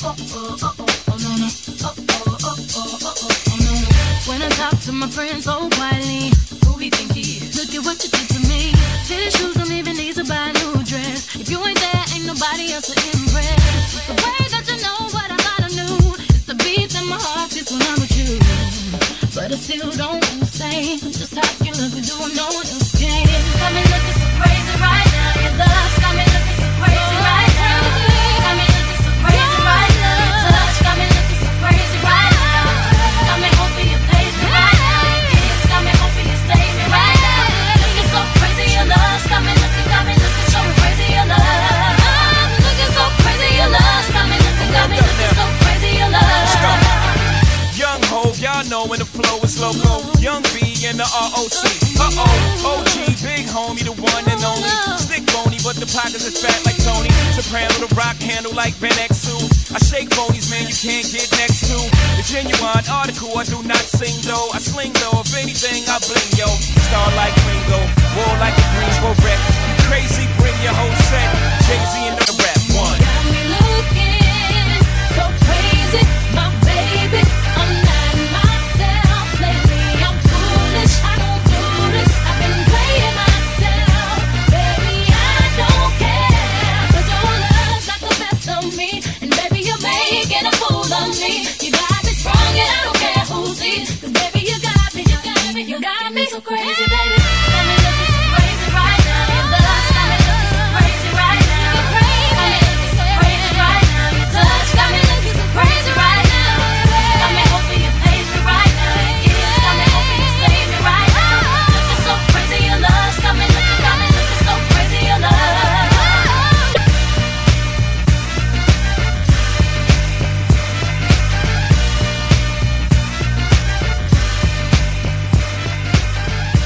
When I talk to my friends so quietly, who he think he is? Look at what you did to me. Tennis shoes don't even need to buy a new dress. If you ain't there, ain't nobody else to impress. It's the way that you know what I thought I knew. It's the beat in my heart gets when I'm with you. But I still don't understand just how you look and do no one else can. Got me looking so crazy right now. Your love's got me looking so crazy right now. Got me looking so crazy right now. Your touch got me looking so crazy right now. Got me hoping you praise me right now. Your kiss got me hoping you save me right now. Looking so crazy, your love's got me looking so crazy, your love. Looking so crazy, your love's got me looking so crazy, your love. Young Hov, y'all know when the flow is loco. Young B and the ROC. OG, big homie, the one and only. Stick bony, but the pockets is fat like Tony. Soprano, the rock handle like Ben X2. I shake phonies, man, you can't get next to. The genuine article, I do not sing though. I sling though, if anything, I bling yo. Star like Ringo, war like a Greensboro wreck. Crazy, bring your whole set. Jay-Z and the